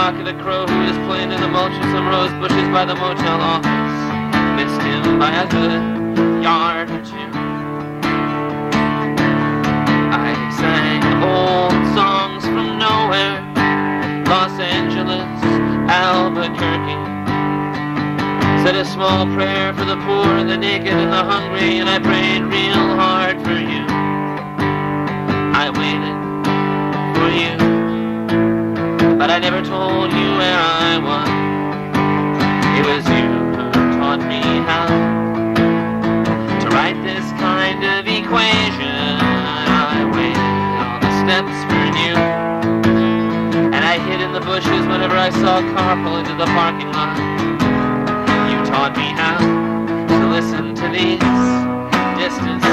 pocket a crow who is playing in the mulch of some rose bushes by the motel office. Missed him by a good yard or two. I sang old songs from nowhere, Los Angeles, Albuquerque. Said a small prayer for the poor, the naked, and the hungry, and I prayed real hard for you. I waited for you, but I never told you where I was. It was you who taught me how to write this kind of equation. I waited on the steps for you, and I hid in the bushes whenever I saw a car pull into the parking lot. You taught me how to listen to these distant